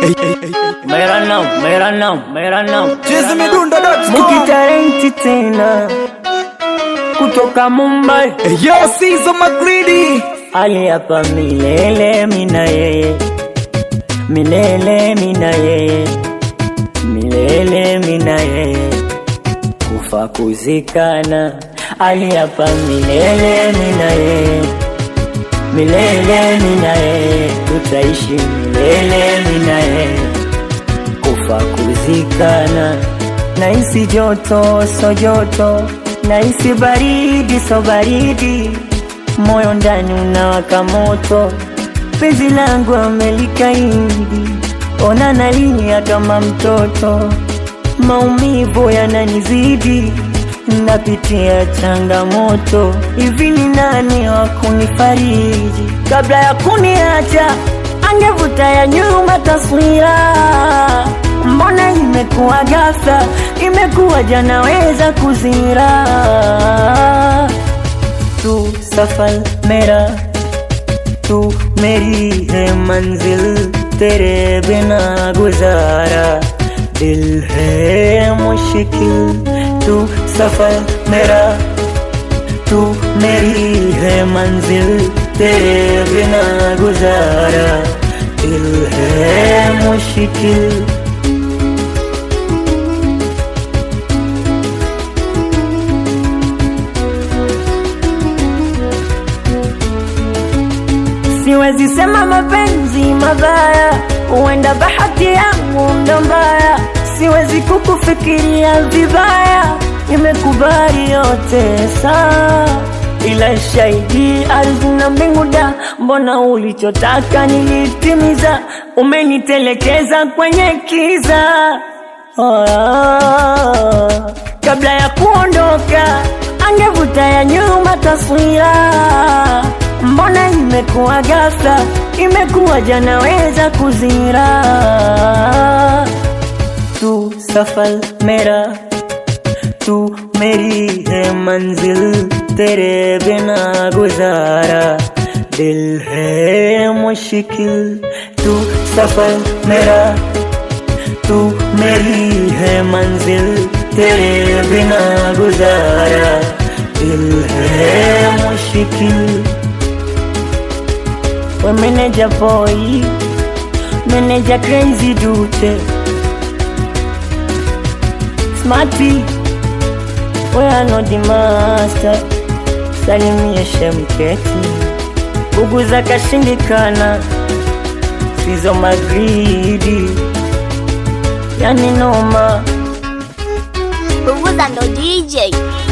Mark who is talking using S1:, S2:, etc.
S1: Mera now
S2: Chizimidundo.com
S1: Mukitalenti tena kutoka Mumbai.
S2: Yo, Sizo Magridi
S1: Ali hapa milele mina yeye, milele mina yeye, milele mina yeye, kufa kuzikana. Ali hapa milele mina yeye, milele mina yeye, tutaishi milele mina yeye, kufa kuzikana. Naisi joto so joto, naisi baridi so baridi, moyo ndani unawaka moto, penzi langu amelikaidi, ona nalia kama mtoto, maumivu yananizidi, napitia changamoto. Hivi ni nani wa kunifariji? Kabla ya kuniacha angevuta ya nyuma taswira. Mbona imekuwa ghafla, imekuwa jana weza kuzira. Tu safar mera, tu meri hai manzil, tere bina guzara dil hai mushkil. Tu safar mera, tu meri hai manzil, tere bina guzara dil hai mushkil. Siwezi sema mapenzi mabaya, huenda bahati yangu ndo mbaya. Siwezi kukufikiria vibaya, nimekubali yote sawa, ila shahidi ardhi na mbingu da, mbona ulichotaka nilitimiza, umenitelekeza kwenye kiza. Kabla ya kuondoka angevuta ya nyuma taswira. Mbona imekuwa ghafla, imekuwa jana weza kuzira. Tu safar mera, tu meri hai manzil, tere bina guzara dil hai mushkil. Tu safar mera, tu meri hai manzil, tere bina guzara dil hai mushkil. We manager boy, manager crazy dude, Smarty, we are not the master. Salimia Shemketi, buguza kashindikana, Sizo Magridi, yani noma.
S3: Buguza ndo DJ.